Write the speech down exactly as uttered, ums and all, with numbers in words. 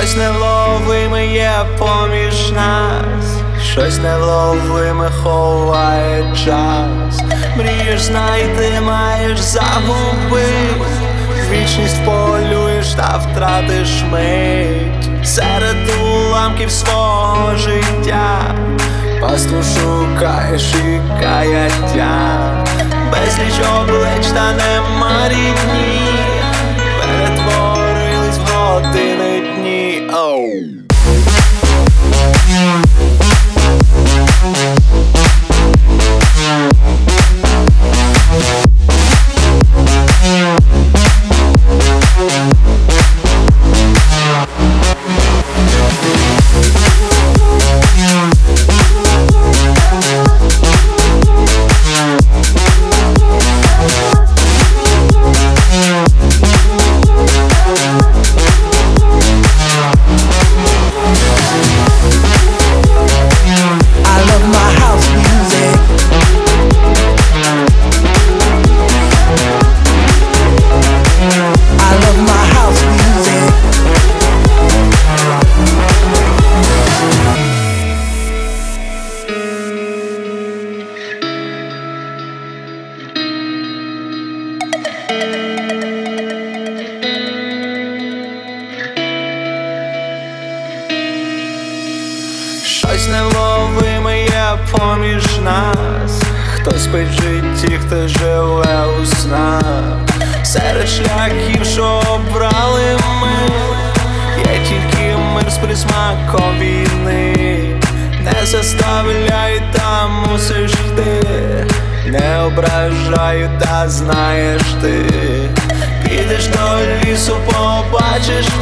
Щось невловиме є поміж нас, щось невловиме ховає час. Мрієш знайти, маєш загубить, вічність полюєш та втратиш мить. Серед уламків свого життя пасту шукаєш і каяття. Безліч облич та нема рідні, перетворились в години дні. oh. Щось невловиме є поміж нас, хто спить в житті, хто живе у снах. Серед шляхів, що обрали ми, є тільки мир з присмаком війни. Не заставляй, та мусиш йти, не ображаю, та знаєш ти. Підеш до лісу, побачиш